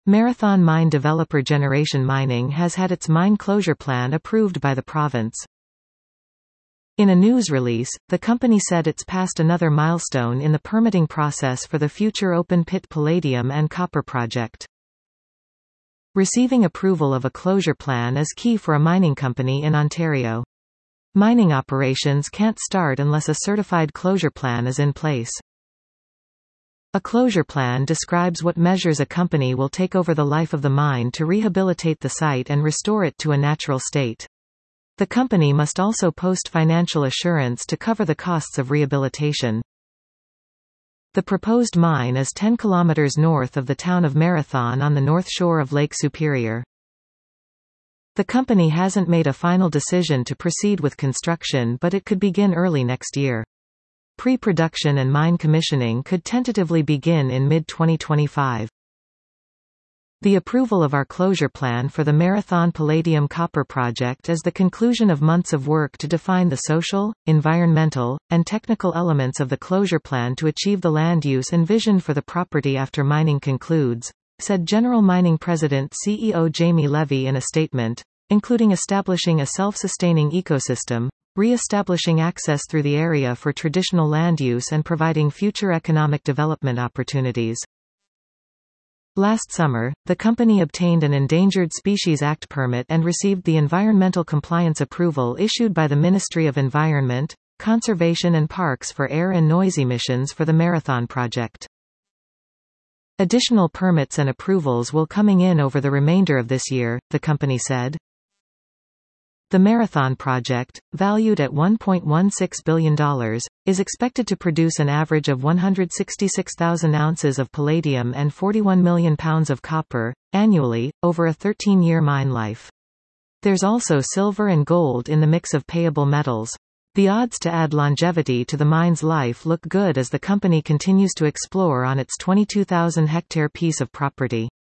Marathon Mine developer Generation Mining has had its mine closure plan approved by the province. In a news release, the company said it's passed another milestone in the permitting process for the future open-pit palladium and copper project. Receiving approval of a closure plan is key for a mining company in Ontario. Mining operations can't start unless a certified closure plan is in place. A closure plan describes what measures a company will take over the life of the mine to rehabilitate the site and restore it to a natural state. The company must also post financial assurance to cover the costs of rehabilitation. The proposed mine is 10 kilometers north of the town of Marathon on the north shore of Lake Superior. The company hasn't made a final decision to proceed with construction, but it could begin early next year. Pre-production and mine commissioning could tentatively begin in mid-2025. The approval of our closure plan for the Marathon Palladium Copper project is the conclusion of months of work to define the social, environmental, and technical elements of the closure plan to achieve the land use envisioned for the property after mining concludes, said General Mining President CEO Jamie Levy in a statement, including establishing a self-sustaining ecosystem, re-establishing access through the area for traditional land use and providing future economic development opportunities. Last summer, the company obtained an Endangered Species Act permit and received the environmental compliance approval issued by the Ministry of Environment, Conservation and Parks for air and noise emissions for the Marathon project. Additional permits and approvals will coming in over the remainder of this year, the company said. The Marathon project, valued at $1.16 billion, is expected to produce an average of 166,000 ounces of palladium and 41 million pounds of copper, annually, over a 13-year mine life. There's also silver and gold in the mix of payable metals. The odds to add longevity to the mine's life look good as the company continues to explore on its 22,000-hectare piece of property.